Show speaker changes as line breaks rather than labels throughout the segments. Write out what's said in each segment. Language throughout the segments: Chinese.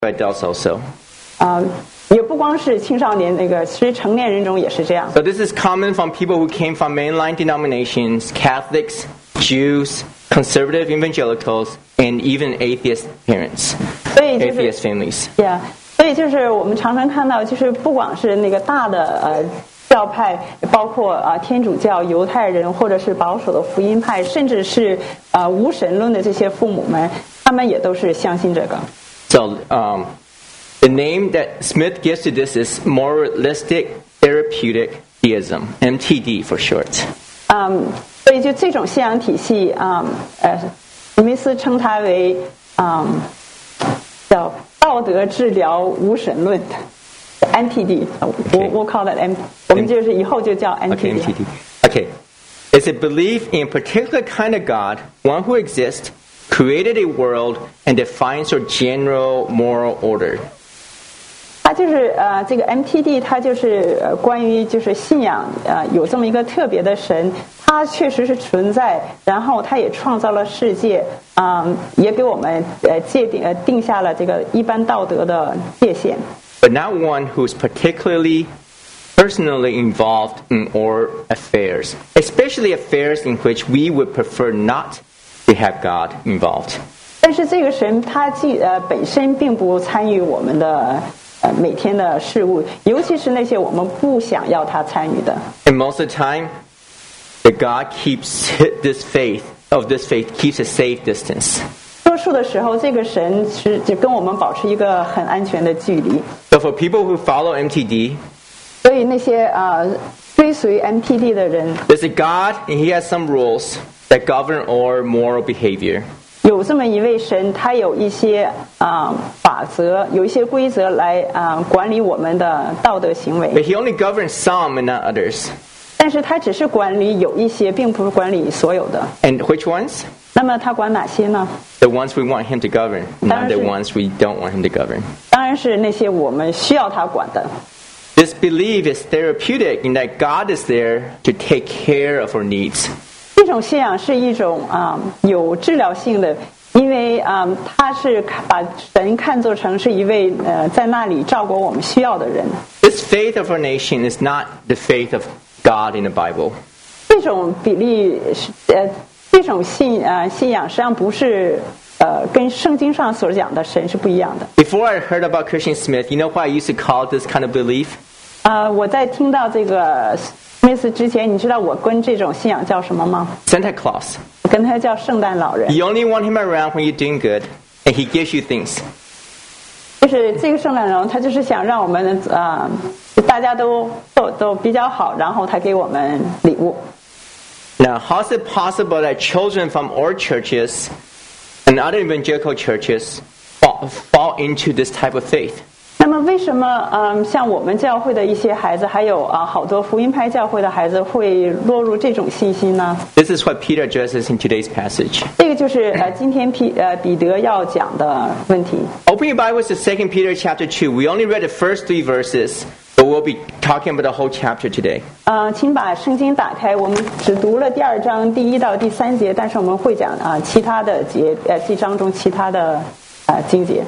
adults also.
也不光是青少年，其实成年人中也是这样。
So this is common from people who came from mainline denominations, Catholics, Jews, conservative evangelicals, and even atheist parents,
所以就是
atheist families.
Yeah， 所以就是我们常常看到，就是不光是那个大的教派，包括天主教、犹太人，或者是保守的福音派，甚至是无神论的这些父母们，他们也都是相信这个。
So the name that Smith gives to this is moralistic therapeutic theism, MTD for short.
所以就这种信仰体系，史密斯称它为叫道德治疗无神论 ，MTD。我 call that M， 我们就是以后就叫 MTD。
Okay. It's a belief in a particular kind of God, one who exists, created a world, and defines our general moral order.
它就是这个 MTD， 它就是关于就是信仰有这么一个特别的神，它确实是存在，然后它也创造了世界，也给我们定下了这个一般道德的界限。
But not one who's particularly personally involved in our affairs, especially affairs in which we would prefer not to have God involved.
但是这个神他本身并不参与我们的每天的事物，尤其是那些我们不想要他参与的。
And most of the time, the God keeps this faith keeps a safe distance.
多数的时候，这个神就跟我们保持一个很安全的距离。
So for people who follow MTD,
所以那些追随 MTD 的人
there's a God and He has some rules that govern our moral behavior.
有这么一位神，他有一些法则，有一些规则来管理我们的道德行为。
But He only governs some and not others.
但是他只是管理有一些，并不是管理所有的。
And which ones?
那么他管哪些呢？
The ones we want Him to govern, not the ones we don't want Him to govern.
当然是那些我们需要他管的。
This belief is therapeutic in that God is there to take care of our needs.
这种信仰是一种有治疗性的，因为他是把神看作成是一位在那里照顾我们需要的人。
This faith of our nation is not the faith of God in the Bible.
这种比例这种信仰实际上不是跟圣经上所讲的神是不一样的。
Before I heard about Christian Smith, you know what I used to call this kind of belief?
我在听到这个史密斯之前，你知道我跟这种信仰叫什么吗？
Santa Claus.
我跟他叫圣诞老人。
You only want him around when you're doing good, and he gives you things.
就是这个圣诞老人，他就是想让我们大家都比较好，然后他给我们礼物。
Now, how is it possible that children from our churches and other evangelical churches fall into this type of faith?
那么为什么像我们教会的一些孩子，还有好多福音派教会的孩子会落入这种信息呢？
This is what Peter addresses in today's passage.
这个就是今天彼得要讲的问题。
Open your Bibles to 2 Peter chapter 2. We only read the first 3 verses, but we'll be talking about the whole chapter today.
请把圣经打开，我们只读了第2章第1到第3节，但是我们会讲其他的这章中其他的经节。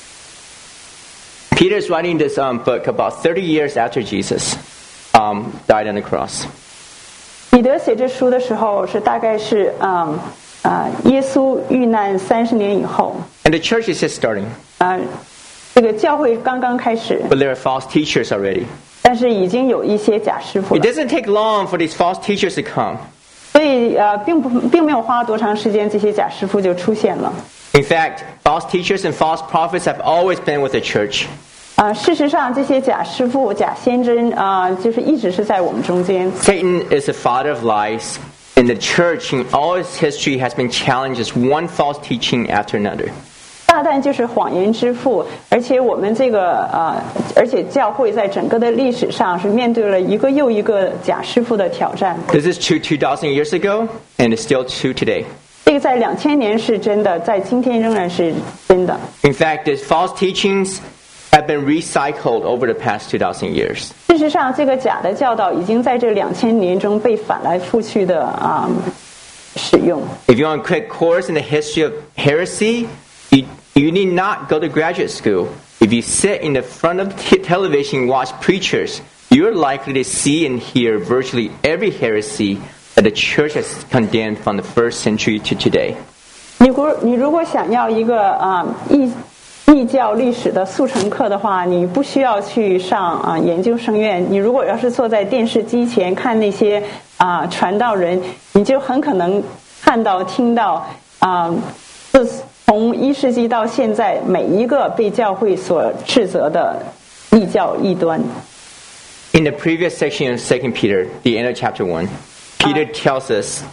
Peter's writing this book about 30 years after Jesus died on the cross.
彼得写这书的时候是大概是耶稣遇难30年以后。
And the church is just starting.
这个教会刚刚开始，
But there are false teachers already.
但是已经有一些假师傅
It
了，
doesn't take long for these false teachers to come.
所以并没有花多长时间，这些假师傅就出现了。
In fact, false teachers and false prophets have always been with the church.
事实上，这些假师傅、假先知就是一直是在我们中间。
Satan is the father of lies, and the church in all its history has been challenged as one false teaching after another.
撒旦就是谎言之父，而且我们而且教会在整个的历史上是面对了一个又一个假师傅的挑战。
This is true 2,000 years ago, and it's still true today.
这个在2000年是真的，在今天仍然是真的。
In fact, these false teachings have been recycled over the past 2,000 years.
事实上，这个假的教导已经在这2000年中被反来覆去的使用。
If you want a quick course in the history of heresy, You need not go to graduate school. If you sit in the front of the television and watch preachers, you're likely to see and hear virtually every heresy that the church has condemned from the first century to today.
你如果想要一个异教历史的速成课的话，你不需要去上研究生院。你如果要是坐在电视机前看那些传道人，你就很可能看到、听到自从1世纪到现在每一个被教会所斥责的异教异端。
In the previous section of 2 Peter, the end of chapter 1, Peter tells us.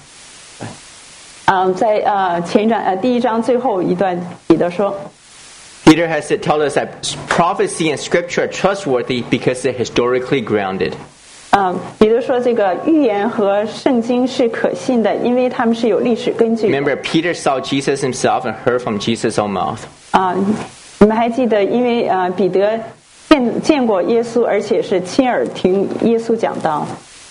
在前一章第1章最后一段，彼得说。
Peter has told us that prophecy and scripture are trustworthy because they're historically grounded.
彼得说这个预言和圣经是可信的，因为他们是有历史根据的。
Remember, Peter saw Jesus himself and heard from Jesus' own mouth.
你们还记得，因为彼得见过耶稣，而且是亲耳听耶稣讲道。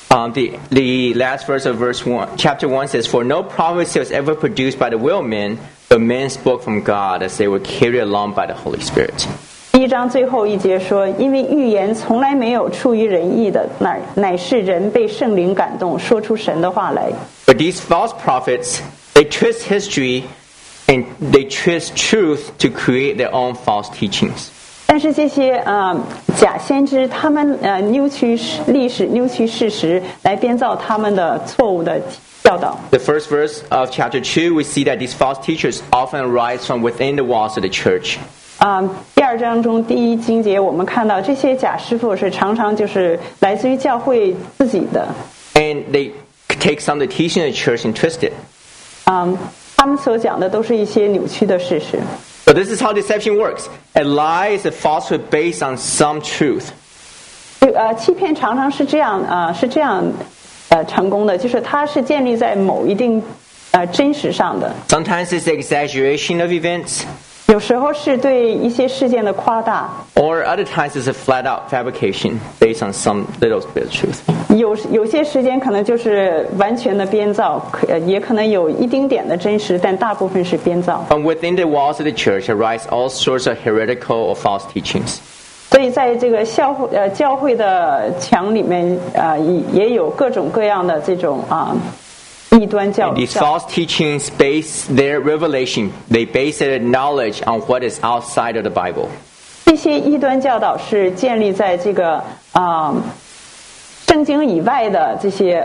The last verse of chapter 1 says, "For no prophecy was ever produced by the will of men, but men spoke from God as they were carried along by the Holy Spirit."
第1章最后一节说，因为预言从来没有出于人意的，乃是人被圣灵感动，说出神的话来。
But these false prophets, they twist history and they twist truth to create their own false teachings.
但是这些假先知，他们扭曲历史、扭曲事实，来编造他们的错误的教导。
The first verse of chapter 2, we see that these false teachers often arise from within the walls of the church.
第2章中第1经节，我们看到这些假师傅是常常就是来自于教会自己的。
And they take some of the teaching of the church and twist it.
他们所讲的都是一些扭曲的事实。
So this is how deception works. A lie is a falsehood based on some truth.
欺骗常常是这样成功的，就是它是建立在某一定真实上的。
Sometimes it's the exaggeration of events.
有时候是对一些事件的夸大。
Or other times it's a flat-out fabrication based on some little bit of truth.
有些时间可能就是完全的编造，也可能有一丁点的真实，但大部分是编造。
From within the walls of the church arise all sorts of heretical or false teachings.
所以在这个教会的墙里面，也有各种各样的这种异端教。
These false teachings base their revelation, they base their knowledge on what is outside of the Bible.
这些异端教导是建立在这个圣经以外的这些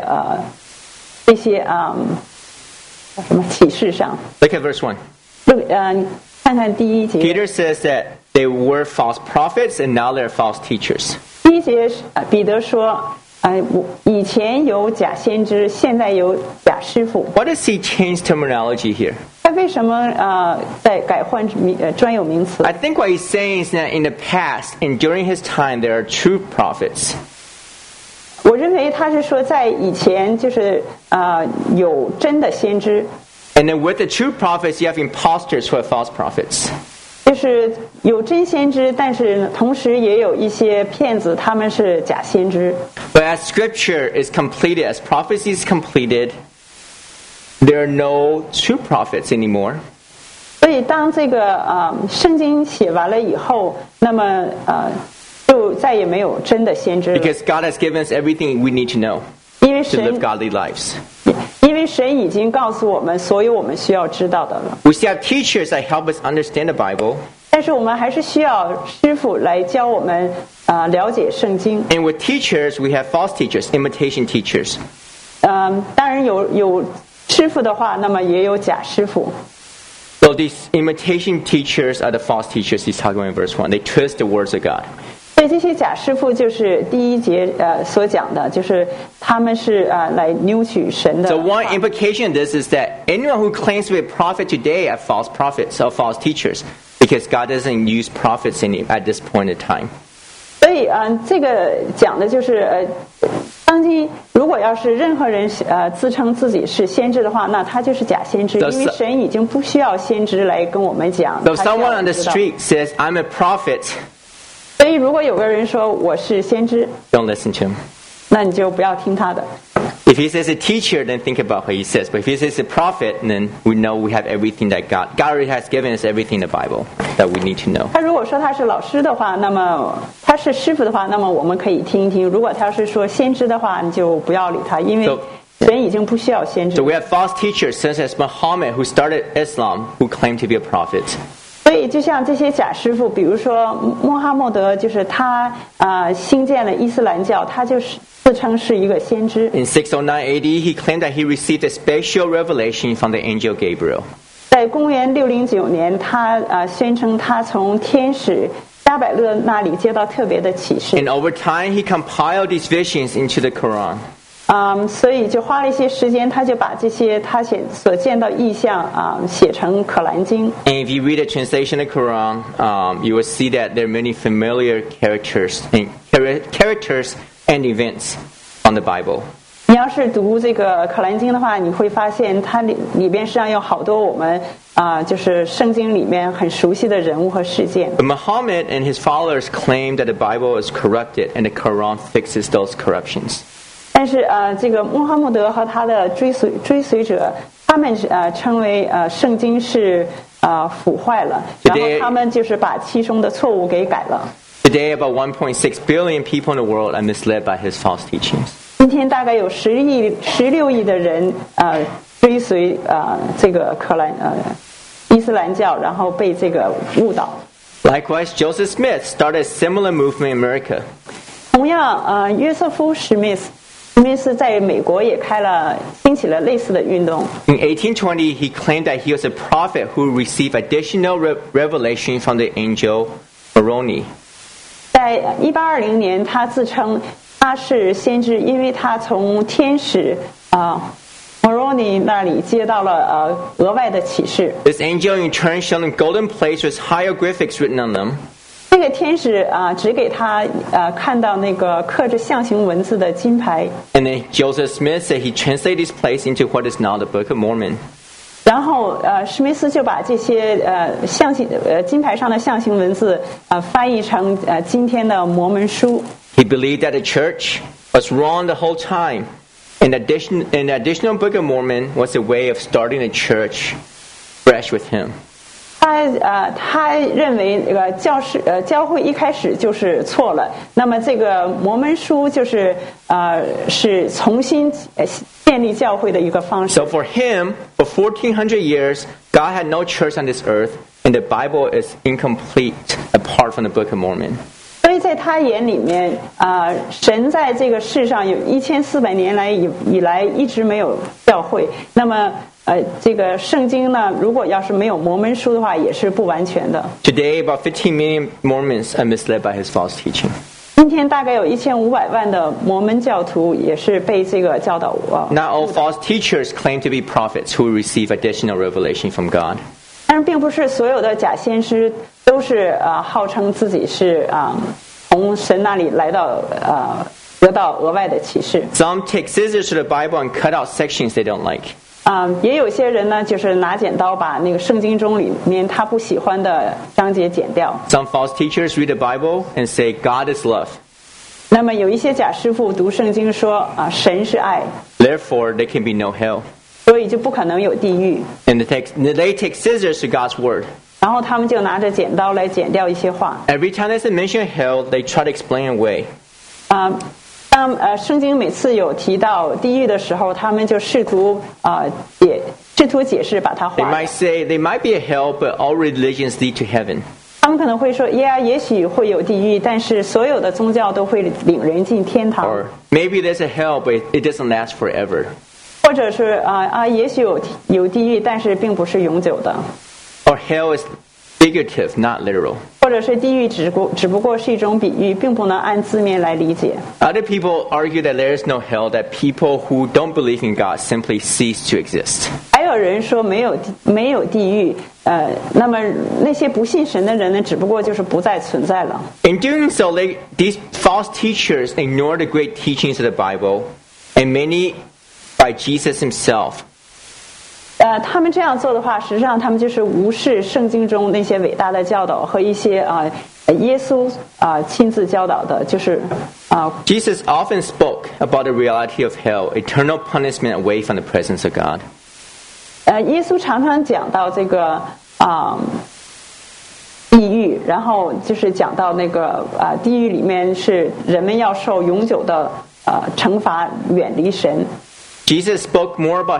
什么启示上。
Look at verse 1.
看看第1节。
Peter says that they were false prophets and now they're false teachers.
第1节彼得说，以前有假先知，现在有假师傅。
Why does he change terminology here?
他为什么在改换专有名词
I think what he's saying is that in the past and during his time there are true prophets.
我认为他是说在以前就是有真的先知。
And then with the true prophets you have imposters who are false prophets.
就是有真先知，但是同时也有一些骗子，他们是假先知。
But as scripture is completed, as prophecy is completed, there are no true prophets anymore.
所以当这个圣经写完了以后，那么就再也没有真的先知了。
Because God has given us everything we need to know
因为
to live
神
godly lives.
因为神已经告诉我们所有我们需要知道的了。
We still have teachers that help us understand the Bible.
但是我们还是需要师傅来教我们了解圣经。
And with teachers, we have false teachers, imitation teachers.
当然有师傅的话，那么也有假师傅。
So these imitation teachers are the false teachers he's talking about in verse 1. They twist the words of God.
所以这些假师傅就是第1节所讲的，就是他们是来扭曲神的
So
话。
one implication of this is that anyone who claims to be a prophet today are false prophets or false teachers because God doesn't use prophets at this point in time.
所以这个讲的就是当今如果要是任何人自称自己是先知的话，那他就是假先知，
So
因为神已经不需要先知来跟我们讲。
So
他需要
someone on the
知道
street says, I'm a prophet,
所以如果有个人说我是先知，
don't listen to him.
那你就不要听他的。
If he says a teacher, then think about what he says. But if he says a prophet, then we know we have everything that God already has given us everything in the Bible that we need to know.
他如果说他是老师的话，那么他是师傅的话，那么我们可以听一听。如果他是说先知的话，你就不要理他，因为神已经不需要先知。
So we have false teachers such as Muhammad, who started Islam, who claimed to be a prophet.
所以就像这些假师傅，比如说穆罕默德，就是他兴建了伊斯兰教，他就是自称是一个先知。
In 609 AD, he claimed that he received a special revelation from the angel Gabriel.
在公元609年，他宣称他从天使加百勒那里接到特别的启示。
And over time, he compiled these visions into the Quran.
所以就花了一些时间，他就把这些他所见到意象写成可兰经。
And if you read a translation of the Quran, you will see that there are many familiar characters and events on the Bible.
你要是读这个可兰经的话，你会发现它里边实际上有好多我们就是圣经里面很熟悉的人物和事件。
But Muhammad and his followers claim that the Bible is corrupted and the Quran fixes those corruptions.
但是这个穆罕默德和他的追随者，他们称为圣经是腐坏了，然后他们就是把其中的错误给改了。
Today, about 1.6 billion people in the world are misled by his false teachings.
今天大概有16亿的人追随这个伊斯兰教，然后被这个误导。
Likewise, Joseph Smith started a similar movement in America.
同样，约瑟夫·史密斯在美国也兴起了类似的运动。
In 1820, he claimed that he was a prophet who received additional revelation from the angel Moroni.
在1820年，他自称他是先知，因为他从天使Moroni 那里接到了额外的启示。
This angel in turn showed him golden plates with hieroglyphics written on them.
这个天使只给他看到那个刻着象形文字的金牌。
And then Joseph Smith said he translated these plates into what is now the Book of Mormon.
然后史密斯就把这些金牌上的象形文字翻译成今天的摩门书。
He believed that the church was wrong the whole time. And the additional Book of Mormon was a way of starting the church fresh with him.
他认为这个教会一开始就是错了，那么这个摩门书就是是重新建立教会的一个方式。
So for him, for 1400 years, God had no church on this earth, and the Bible is incomplete apart from the Book of Mormon.
所以在他眼里面，神在这个世上有1400年来以来一直没有教会。那么，这个圣经呢，如果要是没有摩门书的话，也是不完全的。
Today, about 15 million Mormons are misled by his false teaching.
今天大概有1500万的摩门教徒也是被这个教导。
Not all false teachers claim to be prophets who receive additional revelation from God.
但是并不是所有的假先知都是号称自己是从神那里来到得到额外的启示。
Some take scissors to the Bible and cut out sections they don't like.
也有些人呢，就是拿剪刀把那个圣经中里面他不喜欢的章节剪掉。
Some false teachers read the Bible and say God is love.
那么有一些假师傅读圣经说神是爱。
Therefore, there can be no hell.
所以就不可能有地狱。
And they take scissors to God's word.
然后他们就拿着剪刀来剪掉一些话。
Every time there's a mention of hell, they try to explain away.
当圣经每次有提到地狱的时候，他们就试图解释把它化
They might say there might be a hell, but all religions lead to heaven.
他们可能会说，也许会有地狱，但是所有的宗教都会领人进天堂。
Or maybe there's a hell, but it doesn't last forever.
或者是也许有地狱，但是并不是永久的。
Or hell is figurative, not literal.
或者是地狱只不过是一种比喻，并不能按字面来理解。
Other people argue that there is no hell, that people who don't believe in God simply cease to exist.
还有人说没有地狱，那么那些不信神的人呢，只不过就是不再存在了。
In doing so, these false teachers ignore the great teachings of the Bible, and many by Jesus himself.
他们这样做的话，实际上他们就是无视圣经中那些伟大的教导和一些耶稣亲自教导的，就是
Jesus often spoke about the reality of hell, eternal punishment away from the presence of God.
耶稣常常讲到这个地狱，然后就是讲到那个地狱里面是人们要受永久的惩罚，远离神。
Jesus spoke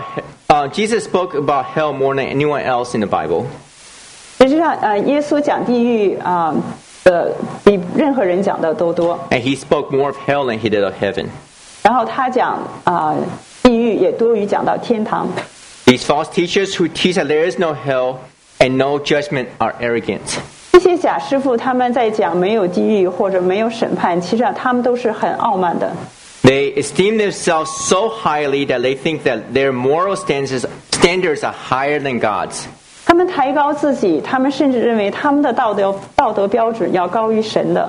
about hell more than anyone else in the Bible.
实际上，耶稣讲地狱比任何人讲的都多。
And he spoke more of hell than he did of heaven.
然后他讲地狱也多于讲到天堂。
These false teachers who teach that there is no hell and no judgment are arrogant.
这些假师傅他们在讲没有地狱或者没有审判，其实上他们都是很傲慢的。
They esteem themselves so highly that they think that their moral standards are higher than God's.
他们抬高自己，他们甚至认为他们的道德标准要高于神的。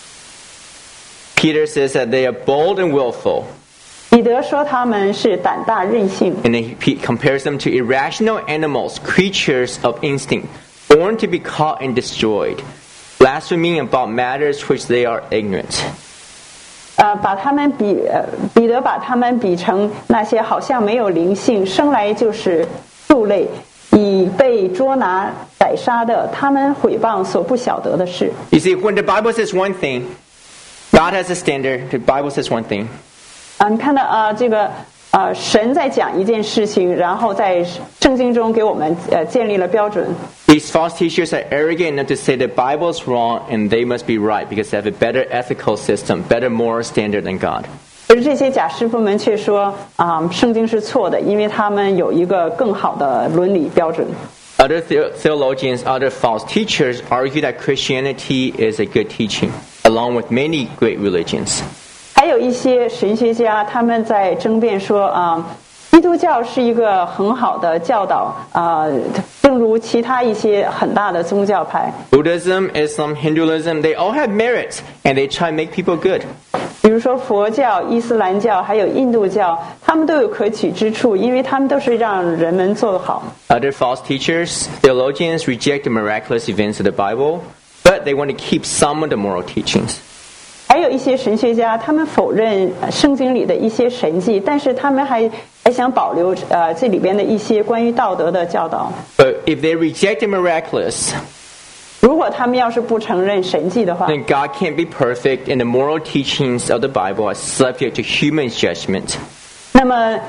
Peter says that they are bold and willful.
彼得说他们是胆大任性。
And he compares them to irrational animals, creatures of instinct, born to be caught and destroyed, blaspheming about matters which they are ignorant.
把他们彼得把他们比成那些好像没有灵性，生来就是畜类，已被捉拿宰杀的，他们毁谤所不晓得的事。
You see, when the Bible says one thing, God has a standard. The Bible says one thing.
你看到这个神在讲一件事情，然后在圣经中给我们建立了标准。
These false teachers are arrogant enough to say the Bible is wrong and they must be right because they have a better ethical system, better moral standard than God.
可是这些假师傅们却说圣经是错的，因为他们有一个更好的伦理标准。
Other theologians, other false teachers argue that Christianity is a good teaching, along with many great religions.
还有一些神学家，他们在争辩说基督教是一个很好的教导正如其他一些很大的宗教派。
Buddhism, Islam, Hinduism, they all have merits and they try to make people good.
比如说佛教、伊斯兰教还有印度教，他们都有可取之处，因为他们都是让人们做得好。
Other false teachers, theologians reject the miraculous events of the Bible, but they want to keep some of the moral teachings.
还有一些神学家，他们否认圣经里的一些神迹，但是他们还想保留这里边的一些关于道德的教导。
But if they reject the miraculous,
如果他们要是不承认神迹的话，
then God can't be perfect and the moral teachings of the Bible are subject to human judgment.
那么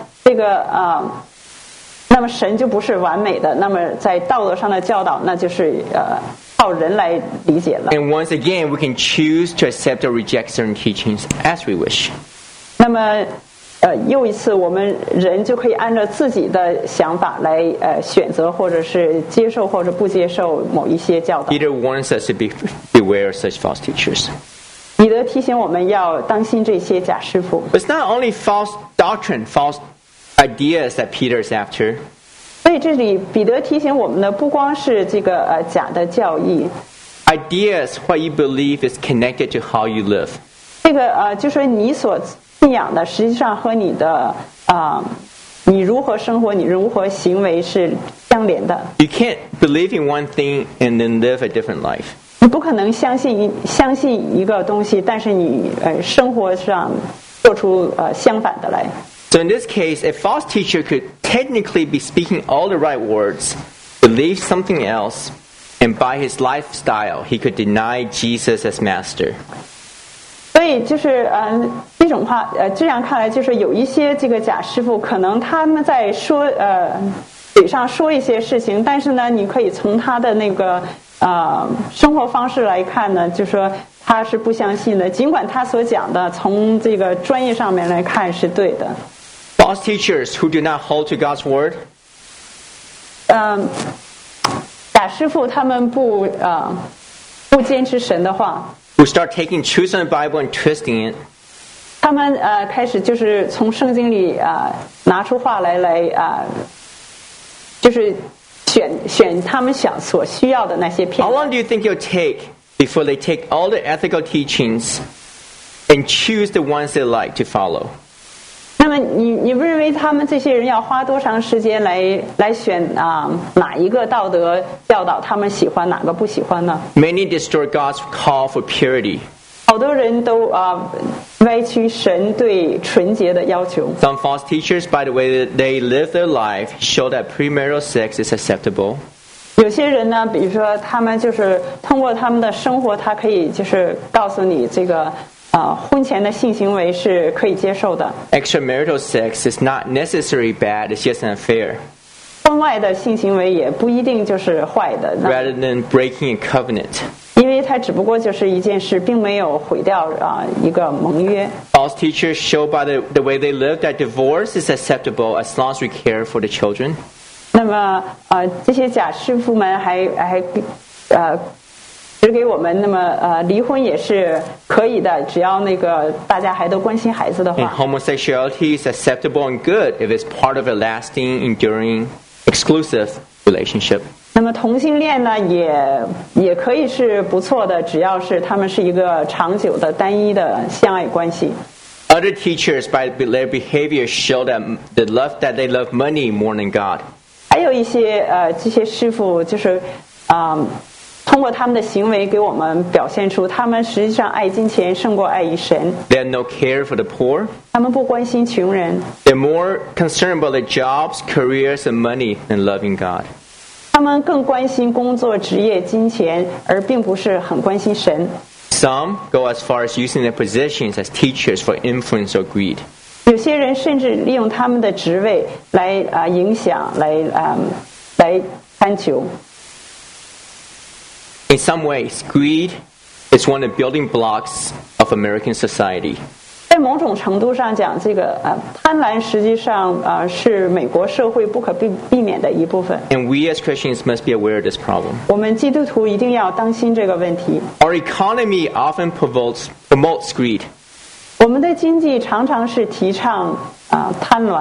那么神就不是完美的，那么在道德上的教导，那就是靠人来理解了。
And once again, we can choose to accept or reject certain teachings as we wish.
那么又一次，我们人就可以按照自己的想法来选择，或者是接受或者不接受某一些教导。
Peter warns us to beware of such false teachers.
彼得提醒我们要当心这些假师傅。
But it's not only false doctrine, false ideas that Peter is after.
所以这里彼得提醒我们的不光是这个假的教义。
Ideas, what you believe is connected to how you live.
这个就是你所信仰的，实际上和你的你如何生活，你如何行为是相连的。
You can't believe in one thing and then live a different life.
你不可能相信一个东西，但是你生活上做出相反的来。
So in this case, a false teacher could technically be speaking all the right words, believe something else, and by his lifestyle, he could deny Jesus as master.
所以就是这种话这样看来，就是有一些这个假师傅，可能他们在说嘴上说一些事情，但是呢，你可以从他的那个生活方式来看呢，就说他是不相信的，尽管他所讲的从这个专业上面来看是对的。
False teachers who do not hold to God's word,
假师傅他们不坚持神的话，
who start taking truths from the Bible and twisting it,
他们开始就是从圣经里拿出话来就是选他们所需要的那些片
how
段。
long do you think it'll take before they take all the ethical teachings and choose the ones they like to follow?
那么么你不认为他们这些人要花多长时间来选哪一个道德教导他们喜欢，哪个不喜欢呢？
Many distort God's call for purity.
好多人都歪曲神对纯洁的要求。
Some false teachers, by the way that they live their life, show that premarital sex is acceptable.
有些人呢，比如说他们就是通过他们的生活，他可以就是告诉你这个婚前的性行为是可以接受的。
Extramarital sex is not necessarily bad, it's just an affair.
婚外的性行为也不一定就是坏的，
Rather than breaking a covenant.
因为它只不过就是一件事，并没有毁掉一个盟约。
False teachers show by the way they live that divorce is acceptable as long as we care for the children.
那么这些假师傅们还指给我们，那么离婚也是可以的，只要那个大家还都关心孩子的
And
话。
homosexuality is acceptable and good if it's part of a lasting, enduring, exclusive relationship.
那么同性恋呢，也可以是不错的，只要是他们是一个长久的单一的相爱关系。
Other teachers, by their behavior, show that they love money more than God.
还有一些这些师傅就是通过他们的行为给我们表现出，他们实际上爱金钱胜过爱神。
They have no care for the poor.
他们不关心穷人，
They're more concerned about their jobs, careers, and money than loving God.
他们更关心工作、职业、金钱，而并不是很关心神。
Some go as far as using their positions as teachers for influence or greed.
有些人甚至利用他们的职位来影响，来贪求。
In some ways, greed is one of the building blocks of American society.
在某种程度上讲，这个贪婪实际上是美国社会不可避免的一部分。
And we as Christians must be aware of this problem.
我们基督徒一定要当心这个问题。
Our economy often promotes greed.
我们的经济常常是提倡贪婪。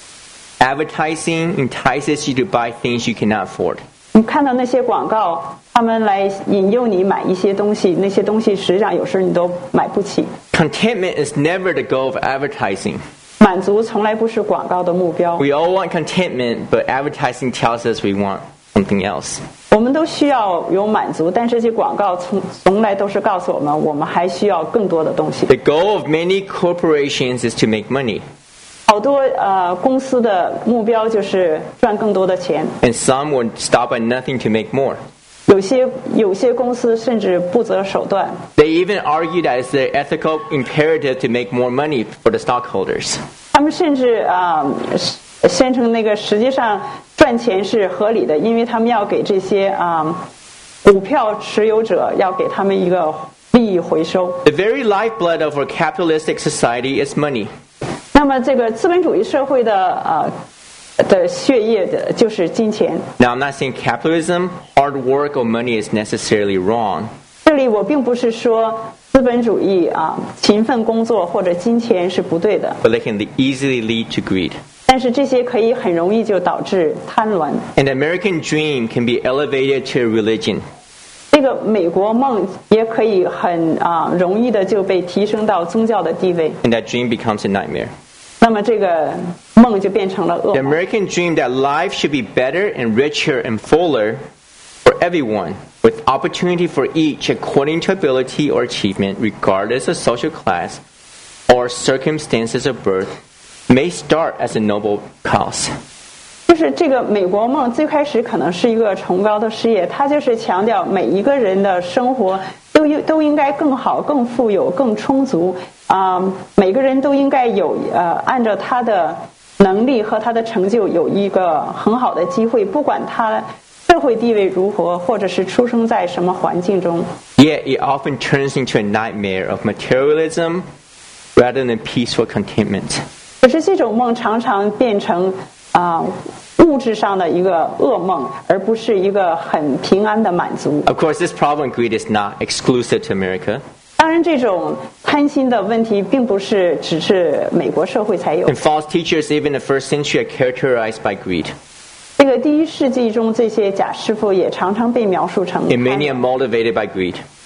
Advertising entices you to buy things you cannot afford.
你看到那些广告，他们来引诱你买一些东西，那些东西实际上有时候你都买不起。
Contentment is never the goal of advertising.
满足从来不是广告的目标。
We all want contentment, but advertising tells us we want something else.
我们都需要有满足，但是这些广告从来都是告诉我们，我们还需要更多的东西。
The goal of many corporations is to make money,
好多公司的目标就是赚更多的钱，
and some would stop at nothing to make more.
有些公司甚至不择手段。
They even argue that it's their ethical imperative to make more money for the stockholders.
他们甚至宣称那个实际上赚钱是合理的，因为他们要给这些股票持有者要给他们一个利益回收。
The very lifeblood of our capitalistic society is money.
那么这个资本主义社会的血液的就是金钱。
Now, I'm not saying capitalism, hard work, or money is necessarily wrong.
这里我并不是说资本主义勤奋工作或者金钱是不对的，
But they can easily lead to greed.
但是这些可以很容易就导致贪婪。
An American dream can be elevated to a religion.
这个美国梦也可以很容易的就被提升到宗教的地位，
And that dream becomes a nightmare.
那么这个梦就变成了噩
The
梦。
American dream that life should be better and richer and fuller for everyone, with opportunity for each according to ability or achievement, regardless of social class or circumstances of birth, may start as a noble cause.
就是这个美国梦最开始可能是一个崇高的事业，它就是强调每一个人的生活都应该更好、更富有、更充足每个人都应该有按照他的能力和他的成就有一个很好的机会，不管他社会地位如何，或者是出生在什么环境中。
Yet it often turns into a nightmare of materialism rather than peaceful contentment.
可是这种梦常常变成物质上的一个噩梦，而不是一个很平安的满足。
Of course, this problem of greed is not exclusive to America.
当然，这种贪心的问题并不是只是美国社会才有。
And false teachers, even in the first century, are characterized by greed.
这个第一世纪中，这些假师傅也常常被描述成
And many are motivated by greed.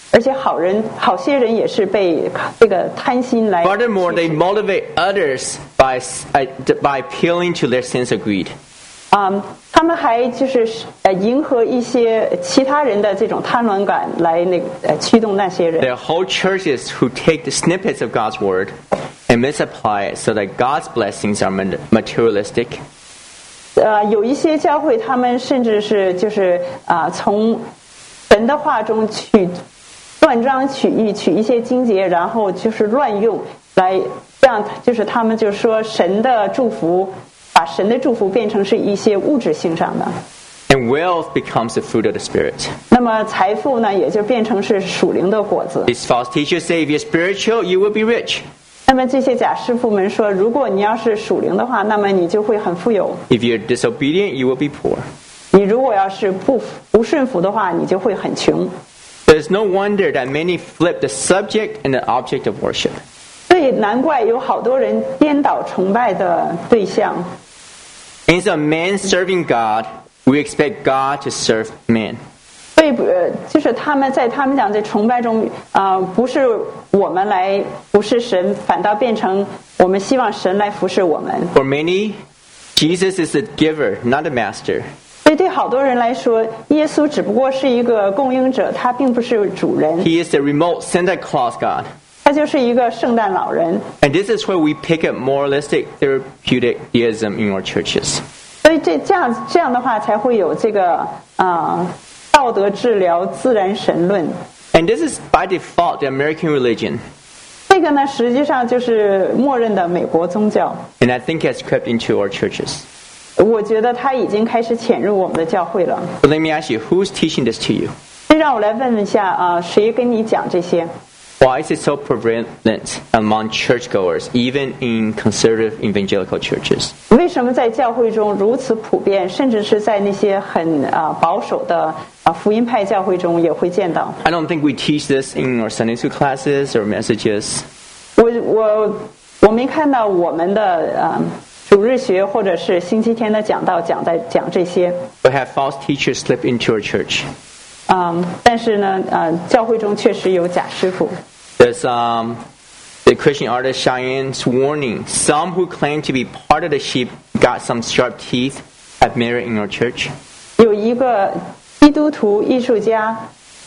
而且好些人也是被这个贪心来。
Furthermore, they motivate others by appealing to their sense of greed.
他们还就是迎合一些其他人的这种贪婪感来驱动那些人。
There are whole churches who take the snippets of God's word and misapply it so that God's blessings are materialistic.
有一些教会，他们甚至是就是从神的话中去断章取义，取一些经节，然后就是乱用来这样，就是他们就说神的祝福，把神的祝福变成是一些物质性上的。
And wealth becomes the fruit of the Spirit.
那么财富呢，也就变成是属灵的果子。
These false teachers say, if you're spiritual, you will be rich.
那么这些假师傅们说，如果你要是属灵的话，那么你就会很富有。
If you're disobedient, you will be poor.
你如果要是不顺服的话，你就会很穷。
There's no wonder that many flip the subject and the object of worship.
所以难怪有好多人颠倒崇拜的对象。
Instead of man serving God, we expect God to serve man.
所以就是他们讲在崇拜中不是我们来服侍神，反倒变成我们希望神来服侍我们。
For many, Jesus is the giver, not the master.
所以对好多人来说，耶稣只不过是一个供应者，他并不是主人。
He is the remote Santa Claus God.
他就是一个圣诞老人。
And this is where we pick up moralistic therapeutic theism in our churches.
所以这样的话，才会有这个道德治疗、自然神论。
And this is by default the American religion.
这个呢，实际上就是默认的美国宗教。
And I think it has crept into our churches.
我觉得它已经开始潜入我们的教会了。
But let me ask you, who's teaching this to you?
所以让我来问一下谁跟你讲这些？
Why is it so prevalent among churchgoers, even in conservative evangelical churches?
为什么在教会中如此普遍，甚至是在那些很保守的福音派教会中也会见到？
I don't think we teach this in our Sunday school classes or messages.
我没看到我们的主日学或者是星期天的讲道讲这些。
We have false teachers slip into our church.
但是呢，教会中确实有假师傅。
There's the Christian artist Cheyenne's warning. Some who claim to be part of the sheep got some sharp teeth have merit in our church.
有一个基督徒艺术家，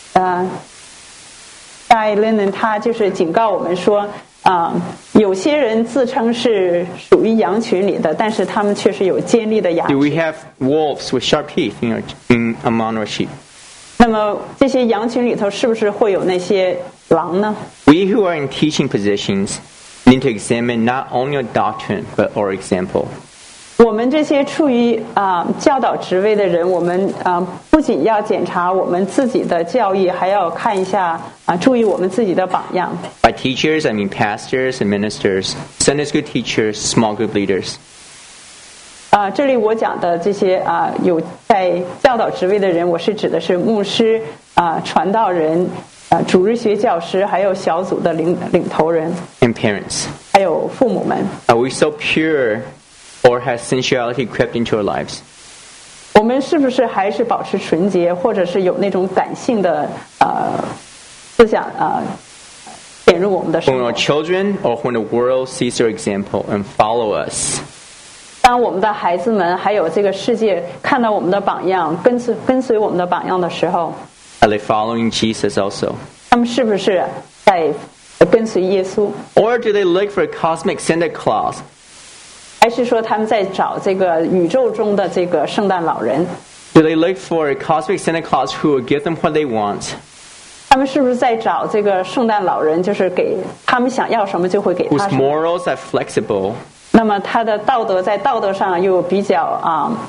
戴伦呢，他就是警告我们说，有些人自称是属于羊群里的，但是他们确实有尖利的牙齿。
Do we have wolves with sharp teeth among our sheep?
那么这些羊群里头是不是会有那些狼呢？
We who are in teaching positions need to examine not only our doctrine but our example.
我们这些处于教导职位的人，我们不仅要检查我们自己的教义，还要看一下注意我们自己的榜样。
By teachers, I mean pastors and ministers, Sunday school teachers, small group leaders.
这里我讲的这些有在教导职位的人，我是指的是牧师、传道人、主日学教师，还有小组的领头人
And parents.
还有父母们。
Are we so pure or has sensuality crept into our lives?
我们是不是还是保持纯洁，或者是有那种感性的思想潜入我们的生
When
活
our？ children or when the world sees our example and follow us,
当我们的孩子们还有这个世界看到我们的榜样，跟随我们的榜样的时候，
are they following Jesus also?
他们是不是在跟随耶稣？
Or do they look for a cosmic Santa Claus?
还是说他们在找这个宇宙中的这个圣诞老人？
Do they look for a cosmic Santa Claus who will give them what they want,
他们是不是在找这个圣诞老人，就是给他们想要什么就会给他
whose
什么？
morals are flexible,
那么他的道德在道德上又比较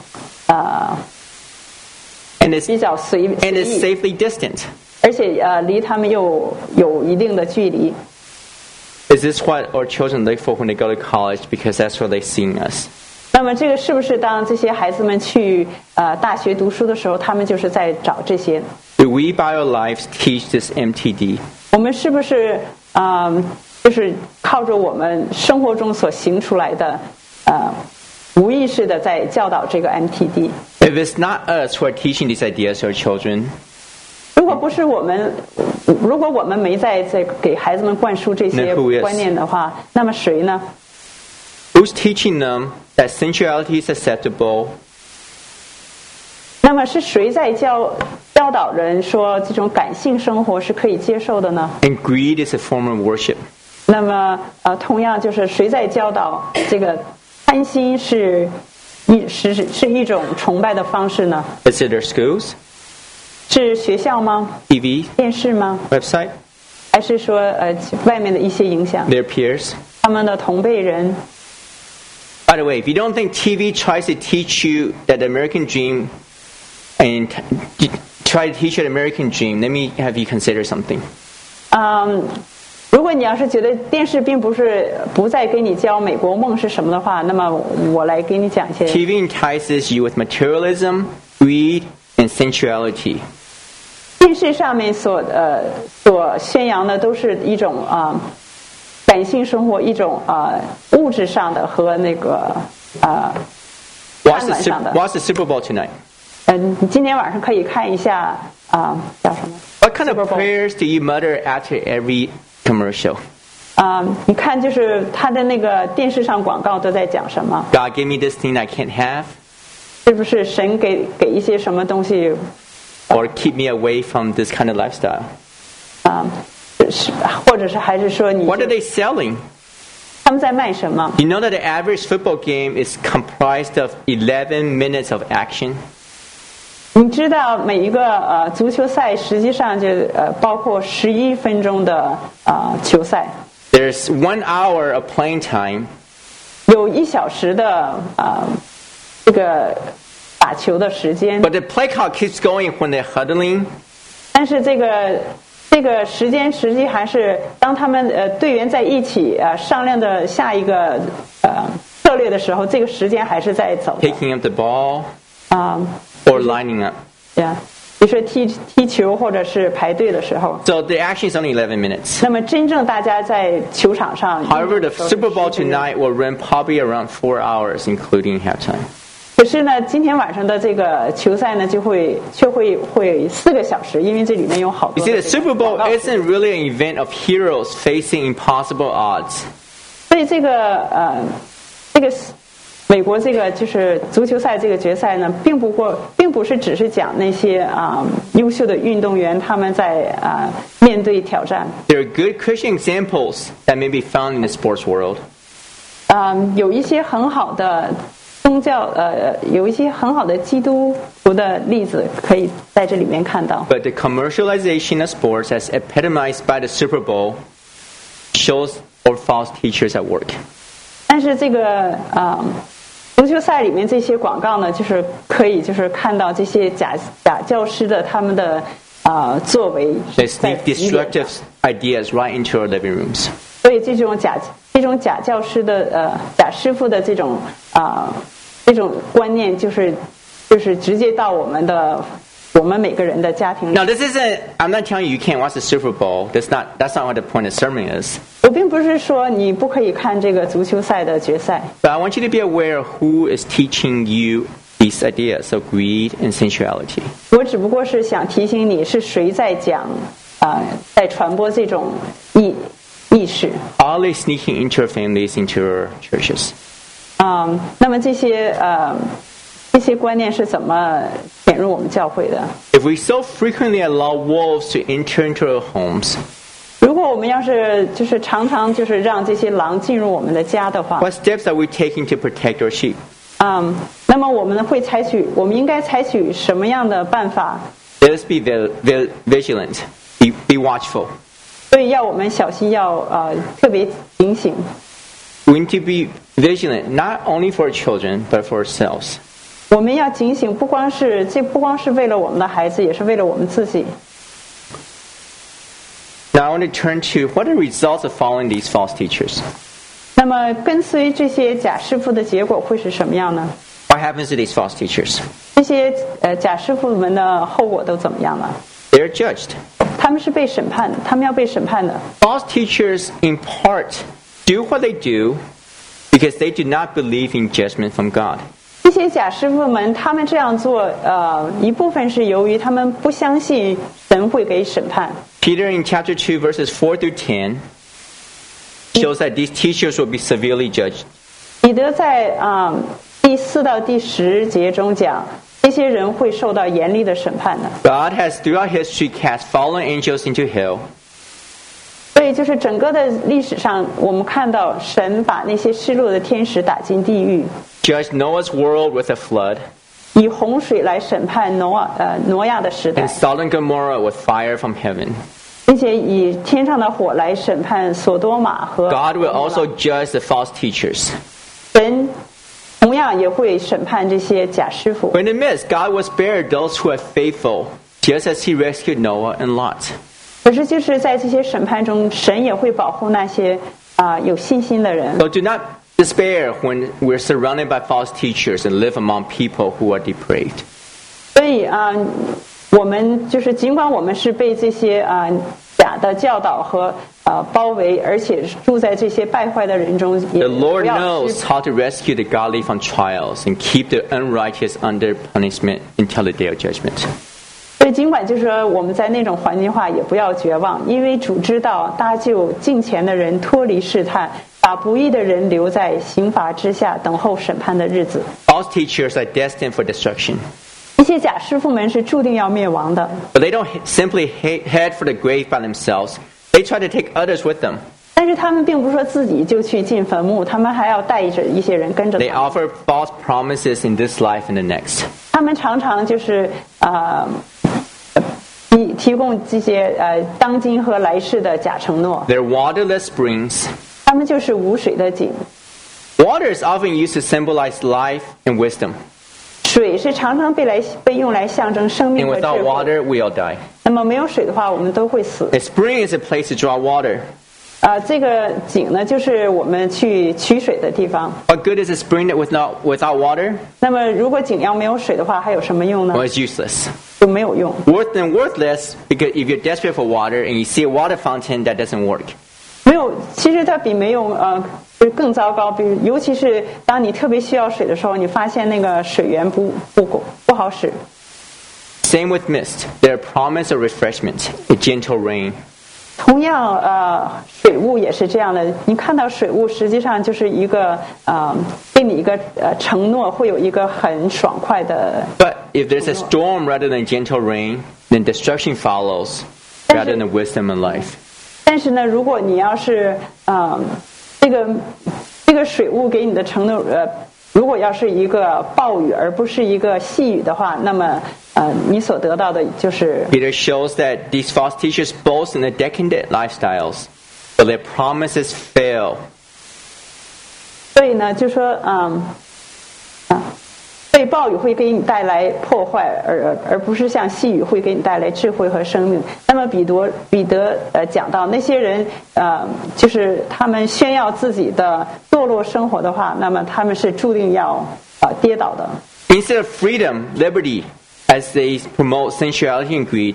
and is
比较随
and is
意，
safely distant?
而且离他们又有一定的距离。
Is this what our children look for when they go to college because that's where they've seen us?
那么这个是不是当这些孩子们去大学读书的时候，他们就是在找这些？
Do we by our lives teach this MTD?
我们是不是就是靠着我们生活中所行出来的无意识的在教导这个 MTD？
If it's not us who are teaching these ideas to our children,
如果不是我们，如果我们没在给孩子们灌输这些
Then who is?
观念的话，那么谁呢？
Who's teaching them that sensuality is acceptable?
那么是谁在教导人说这种感性生活是可以接受的呢？
And greed is a form of worship.
那么同样就是谁在教导这个贪心是一种崇拜的方式呢？
Is it their schools,
是学校吗？
TV,
电视吗？
website,
还是说外面的一些影响？
their peers?
他们的同辈人？
By the way, if you don't think TV tries to teach you that the American dream and try to teach you the American dream, let me have you consider something.
如果你要是觉得电视并不再给你教美国梦是什么的话，那么我来给你讲一些。
TV entices you with materialism, greed, and sensuality.
电视上面所宣扬的都是一种感性生活，一种物质上的和那个贪婪上的。
Watch the Super Bowl tonight.
你今天晚上可以看一下叫什么
What kind of
Super Bowl
prayers do you mutter after every commercial?
你看就是他的那个电视上广告都在讲什么？
God, give me this thing I can't have,
是不是神给一些什么东西
or keep me away from this kind of lifestyle?
是或者是还是说你
What are they selling?
他们在卖什么？
You know that the average football game is comprised of 11 minutes of action?
你知道每一个足球赛实际上就包括11分钟的球赛，
There's 1 hour of playing time,
有1小时的这个打球的时间，
but the play clock keeps going when they're huddling.
但是这个时间实际还是当他们队员在一起商量的下一个策略的时候，这个时间还是在走的。
Picking up the ball
啊
or lining up.
比如说踢球或者是排队的时候。
So the action is only 11 minutes.
那么真正大家在球场上
However, the Super Bowl tonight will run probably around 4 hours, including halftime.
可是呢，今天晚上的这个球赛呢，却会4个小时，因为这里面有好
You
多
see,
的
the
这个
Super Bowl
广告
isn't really an event of heroes facing impossible odds.
所以这个美国这个就是足球赛这个决赛呢，并不是只是讲那些优秀的运动员他们在面对挑战。
There are good Christian examples that may be found in the sports world.
有一些很好的宗教有一些很好的基督徒的例子可以在这里面看到。
But the commercialization of sports, as epitomized by the Super Bowl, shows our false teachers at work.
但是这个足球赛里面这些广告呢，就是可以就是看到这些假教师的他们的作为
They
在
sneak destructive ideas right into our living rooms.
所以这种假教师的假师傅的这种观念，就是直接到我们每个人的家庭里。
Now, this isn't. I'm not telling you you can't watch the Super Bowl. That's not what the point of the sermon is.
我并不是说你不可以看这个足球赛的决赛，
But I want you to be aware of who is teaching you these ideas of greed and sensuality.
我只不过是想提醒你是谁在讲在传播这种意识。
All is sneaking into your families, into your churches.
那么这些观念是怎么潜入我们教会的？
If we so frequently allow wolves to enter into our homes,
如果我们要是就是常常就是让这些狼进入我们的家的话，
what steps are we taking to protect our sheep?
那么我们应该采取什么样的办法？
Let us be vigilant. Be watchful.
所以要我们小心，要特别警醒。
We need to be vigilant, not only for our children, but for ourselves.
我们要警醒，不光是为了我们的孩子，也是为了我们自己。
Now I want to turn to what are the results of following these false teachers.
那么跟随这些假师傅的结果会是什么样呢？
What happens to these false teachers?
这些假师傅们的后果都怎么样了？
They are judged.
他们是被审判的，他们要被审判的。
False teachers, in part, do what they do because they do not believe in judgment from God.
这这些假师傅们，他们这样做，一部分是由于他们不相信神会给审判。
Peter in chapter 2 verses 4 through 10 shows that these teachers will be severely judged.
彼得在第4到第10节中讲，这些人会受到严厉的审判的。
God has throughout history cast fallen angels into hell.
所以就是整个的历史上，我们看到神把那些失落的天使打进地狱，
Judged Noah's world with a flood,
以洪水来审判挪亚的时代
and，Sodom and Gomorrah with fire from heaven.
并且以天上的火来审判所多玛和
God will also judge the false teachers.
神同样也会审判这些假师傅。
But in the midst, God will spare those who are faithful, just as he rescued Noah and Lot.
可是就是在这些审判中，神也会保护那些有信心的人。
So do not despair when we're surrounded by false teachers and live among people who are depraved.
所以我们就是尽管我们是被这些假的教导和包围，而且住在这些败坏的人中，也
The Lord
不要
knows how to rescue the godly from trials and keep the unrighteous under punishment until the day of judgment.
所以尽管就是说我们在那种环境下也不要绝望，因为主知道搭救敬虔的人脱离试探，把不义的人留在刑罚之下，等候审判的日子。
False teachers are destined for destruction.
这些假师傅们是注定要灭亡的，
But they don't simply head for the grave by themselves. They try to take others with them.
但是他们并不是说自己就去进坟墓，他们还要带着一些人跟着
They
他们。
offer false promises in this life and the next.
他们常常就是提供这些当今和来世的假承诺，
They're waterless springs.
他们就是无水的井。
Water is often used to symbolize life and wisdom.
水是常常被用来象征生命
And
和智
without
慧。
water, we all die.
那么没有水的话，我们都会死。
A spring is a place to draw water.
这个井呢，就是我们去取水的地方。
What good is a spring that without water?
那么如果井要没有水的话，还有什么用呢？
Well, it's useless.
就没有用。
Worthless because if you're desperate for water and you see a water fountain, that doesn't work.
没有，其实它比没有就是更糟糕。比如，尤其是当你特别需要水的时候，你发现那个水源不好使。
Same with mist. They're a promise of refreshment, a gentle rain.
同样，水雾也是这样的。你看到水雾，实际上就是一个给你一个承诺，会有一个很爽快的。
But if there's a storm rather than gentle rain, then destruction follows rather than wisdom and life.
但是呢，如果你要是这个水雾给你的承诺，如果要是一个暴雨而不是一个细雨的话，那么你所得到的就是。
Peter shows that these false teachers boast in their decadent lifestyles, but their promises fail.
所以呢，就说被暴雨会给你带来破坏，而不是像细雨会给你带来智慧和生命。那么彼得讲到那些人就是他们炫耀自己的堕落生活的话，那么他们是注定要跌倒的。
Instead of freedom, liberty, as they promote sensuality and greed,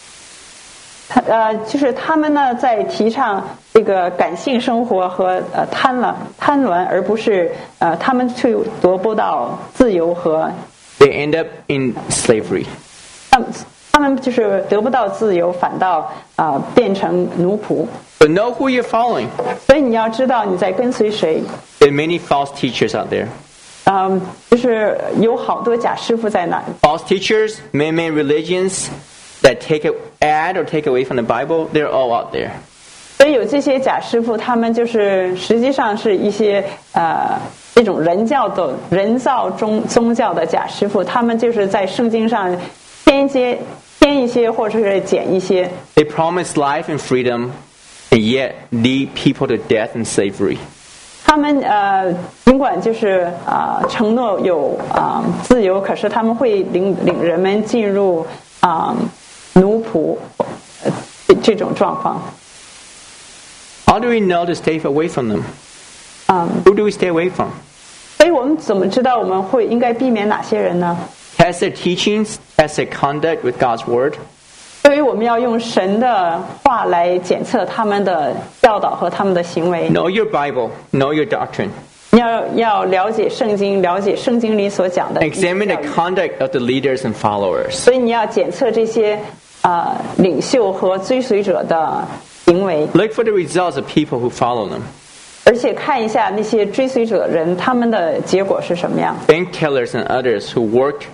就是他们呢在提倡这个感性生活和贪婪，而不是他们去得不到自由和
they end up in slavery.
他们就是得不到自由，反倒变成奴仆。
But know who you're following.
所以你要知道你在跟随谁。
There are many false teachers out there.
就是有好多假师傅在那。
False teachers, man-made religions that add or take away from the Bible, they're all out there.
所以有这些假师傅，他们就是实际上是一些这种人造宗教的假师傅，他们就是在圣经上添一些或者是减一些。
They promise life and freedom, and yet lead people to death and slavery.
他们尽管就是承诺有自由，可是他们会领人们进入奴仆这种状况。
How do we know to stay away from them? Who do we stay away from?
所以我们怎么知道我们应该避免哪些人呢？
Test their teachings, test their conduct with God's word.
所以我们要用神的话来检测他们的教导和他们的行为。
Know your Bible, know your doctrine.
你要了解圣经，了解圣经里所讲的。
Examine the conduct of the leaders and followers.
所以你要检测这些领袖和追随者的行为。
Look for the results of people who follow them.
而且看一下那些追随者人，他们的结果是什么样。
Bank tellers and others who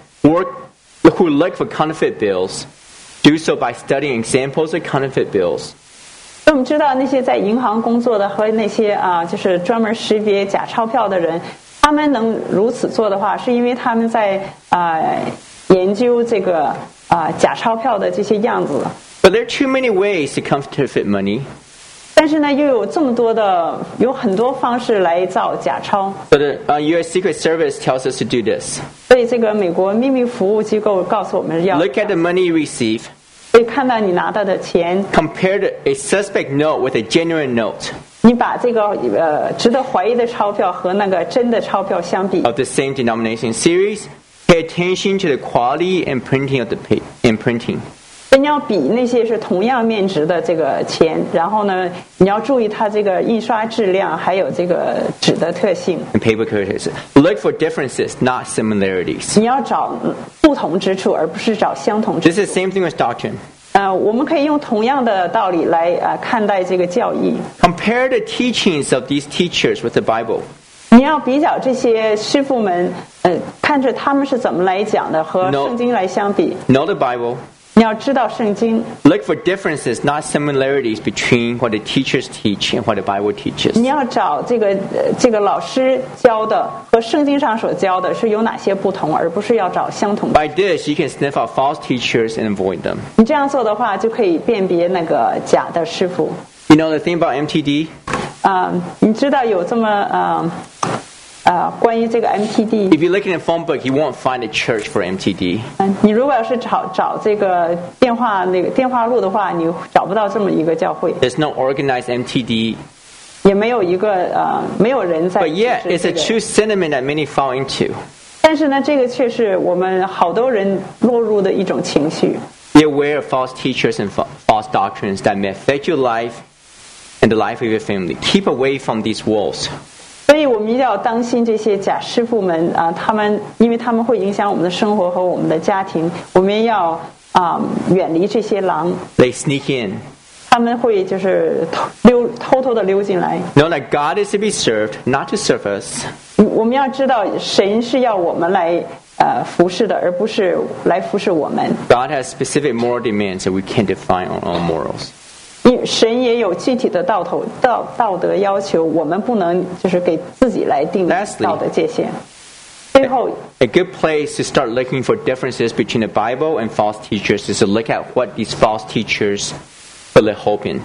look for counterfeit bills do so by studying examples of counterfeit bills.
我们知道那些在银行工作的和那些就是专门识别假钞票的人，他们能如此做的话，是因为他们在研究这个假钞票的这些样子。
But there are too many ways to counterfeit money.
但是呢，又有这么多有很多方式来造假钞。
So the U.S. Secret Service tells us to do this.
所以这个美国秘密服务机构告诉我们要
Look at the money you receive.
所以看到你拿到的钱，
Compare a suspect note with a genuine note
你把这个值得怀疑的钞票和那个真的钞票相比。
of the same denomination series. Pay attention to the quality and printing of the printing.
所以你要比那些是同样面值的这个钱，然后呢，你要注意它这个印刷质量，还有这个纸的特性。
And paper characteristics. Look for differences, not similarities.
你要找不同之处，而不是找相同之
This
处。
is the same thing with doctrine.
我们可以用同样的道理来看待这个教义。
Compare the teachings of these teachers with the Bible.
你要比较这些师傅们，看着他们是怎么来讲的，和
No.
圣经来相比。
Know the Bible.
你要知道圣经，
Look for differences, not similarities, between what the teachers teach and what the Bible teaches.
你要找这个老师教的和圣经上所教的是有哪些不同，而不是要找相同的。
By this, you can sniff out false teachers and avoid them.
你这样做的话，就可以辨别那个假的师傅。
You know the thing about MTD?
你知道有这么关于这个 MTD，
If you look in the phone book, you won't find a church for MTD.
你如果要是找这个电话录的话，你找不到这么一个教会，
There's no organized MTD.
也没有一个没有人在
But
支
yet,
持
it's
这
a
个。
true sentiment that many fall into.
但是呢，这个却是我们好多人落入的一种情绪。
Be aware of false teachers and false doctrines that may affect your life and the life of your family. Keep away from these wolves.
所以我们一定要当心这些假师傅们因为他们会影响我们的生活和我们的家庭，我们要远离这些狼，
They sneak in.
他们会就是偷偷的溜进来。
Know that God is to be served, not to serve us.
我们要知道，神是要我们来服侍的，而不是来服侍我们。
God has specific moral demands that we can't define on our morals.
因为神也有具体的道德要求，我们不能就是给自己来定
Lastly,
道德界限。最后，
A good place to start looking for differences between the Bible and false teachers is to look at what these false teachers put their hope in.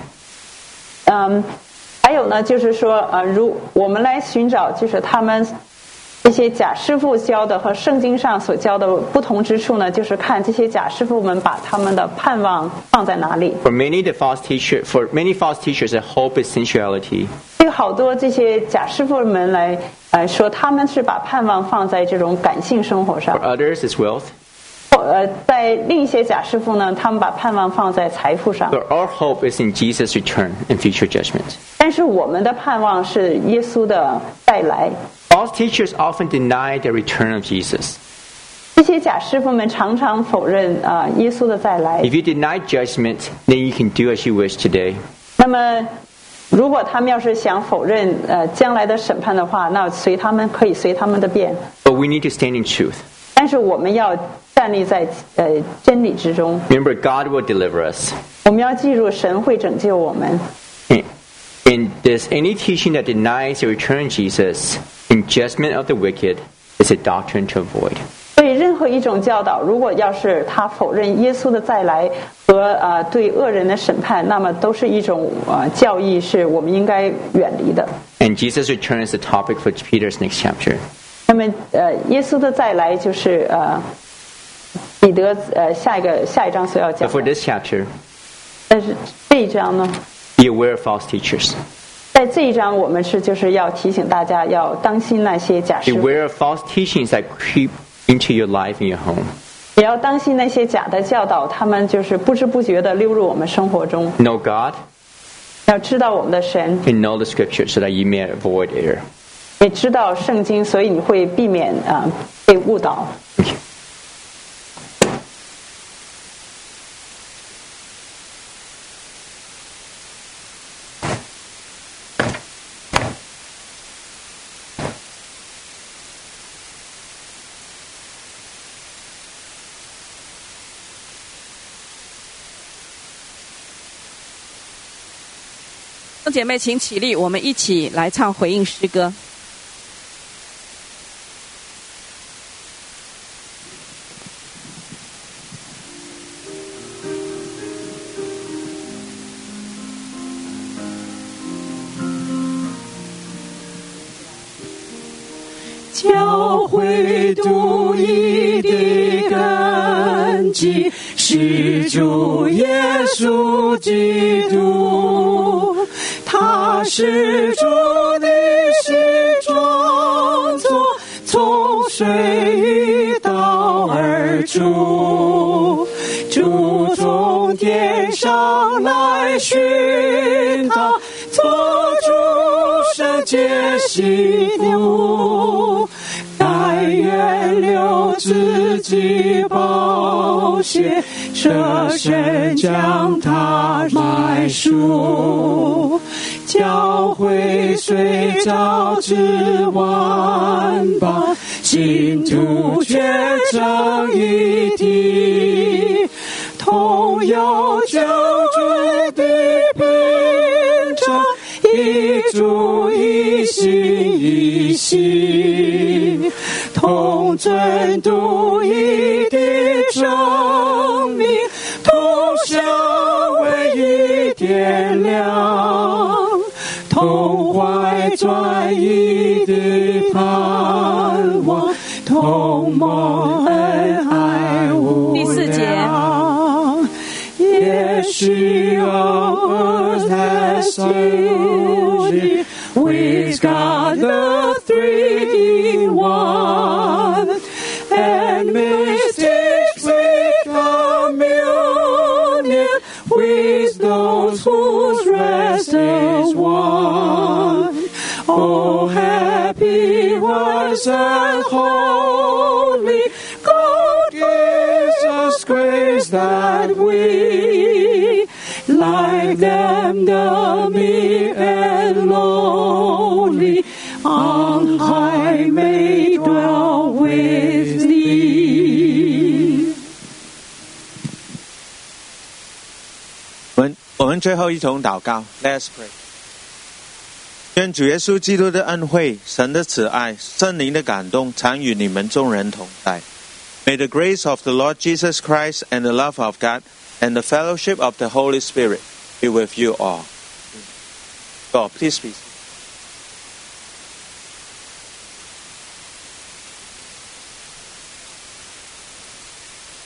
还有呢，就是说我们来寻找就是他们这些假师傅教的和圣经上所教的不同之处呢，就是看这些假师傅们把他们的盼望放在哪里。
For many false teachers, their hope is sensuality.
对好多这些假师傅们来说，他们是把盼望放在这种感性生活上。
For others, it's wealth.
在另一些假师傅呢，他们把盼望放在财富上。
But our hope is in Jesus' return and future judgment.
但是我们的盼望是耶稣的再来。
False teachers often deny the return of Jesus.
这些假师傅们常常否认耶稣的再来。
If you deny judgment, then you can do as you wish today.
那么，如果他们要是想否认将来的审判的话，那可以随他们的便。
But we need to stand in truth.
但是我们要站立在真理之中。
Remember, God will deliver us.
我们要记住，神会拯救我们。
And there's any teaching that denies the return of Jesus in judgment of the wicked is a doctrine to avoid.
所以，任何一种教导，如果要是他否认耶稣的再来和对恶人的审判，那么都是一种教义，是我们应该远离的。
And Jesus' return is the topic for Peter's next chapter.
那么，耶稣的再来就是彼得下一章所要
But
讲
for
的。
this chapter,
但是这一章呢，
be aware of false teachers.
在这一章我们就是要提醒大家要当心那些假师傅，
Beware of false teachings that creep into your life and your home.
也要当心那些假的教导，他们就是不知不觉地溜入我们生活中。
Know God
要知道我们的神，
and know the scripture so that you may avoid error.
你知道圣经，所以你会避免被误导。
姐妹请起立，我们一起来唱回应诗歌。
教会独一的根基是主耶稣基督，他是主的是创作，从水与道而出，主从天上来寻他，做主圣洁幸福，甘愿流自己宝血，舍身将他买赎。教会虽造之万邦，信徒却成一体，同有救主的凭证，一主一心一心，同尊独一的生命，同享唯一点亮，同怀专一的盼望，同蒙恩爱无量。
第4节。
Yeshua earth has seen with God the three in one, and mystics with communion with those whose rest is won. Oh, happy ones and holy, God gives us grace that we, like them the meek and lowly, on high may dwell with thee.
我们最后一同祷告 ，Let's pray。愿主耶稣基督的恩惠、神的慈爱、圣灵的感动，常与你们众人同在。May the grace of the Lord Jesus Christ and the love of God and the fellowship of the Holy Spirit be with you all. God, please be.